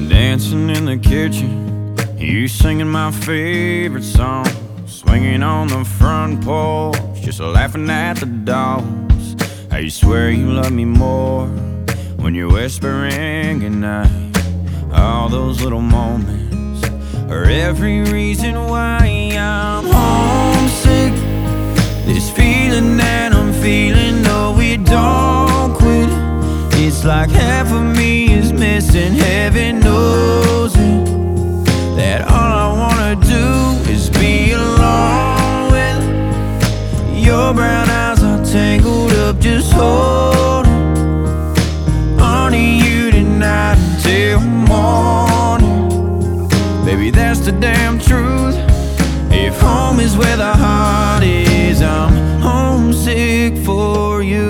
Dancing in the kitchen, you singing my favorite song, swinging on the front porch, just laughing at the dogs. How you swear you love me more when you're whispering goodnight. All those little moments are every reason why I'm homesick. This feeling that I'm feeling, no, it don't quit. It's like half of me is missing, heaven knows it. That all I wanna do is be alone with your brown eyes all tangled up, just holding on to you tonight until morning. Baby, that's the damn truth. If home is where the heart is, I'm homesick for you.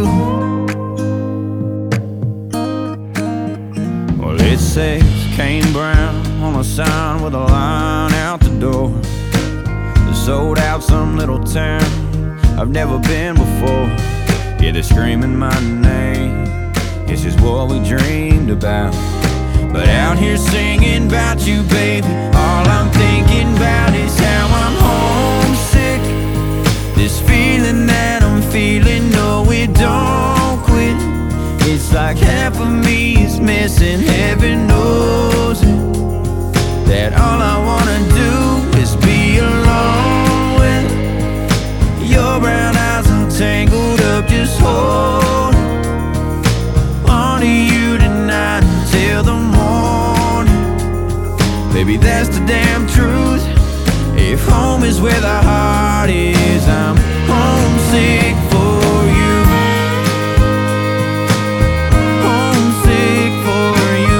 Well, it says Kane Brown on a sign with a line out the door. They sold out some little town I've never been before. Yeah, they're screaming my name, this is what we dreamed about. But out here singing about you, baby, all I'm thinking about is how I'm homesick. This feeling that I'm feeling, no, it don't quit. It's like half of me is missing, heaven knows it. That all I wanna do is be alone with your brown eyes all tangled up, just hold on to you tonight until the morning. Baby, that's the damn truth. If home is where the heart is, I'm homesick for you. Homesick for you.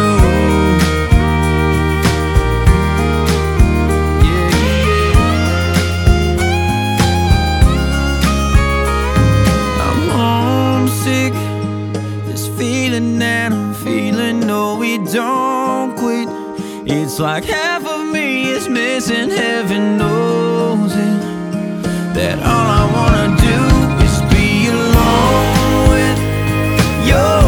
Yeah, yeah. I'm homesick. This feeling that I'm feeling, no, it don't quit. It's like half of me is missing, heaven knows it. That all I wanna do is be alone with your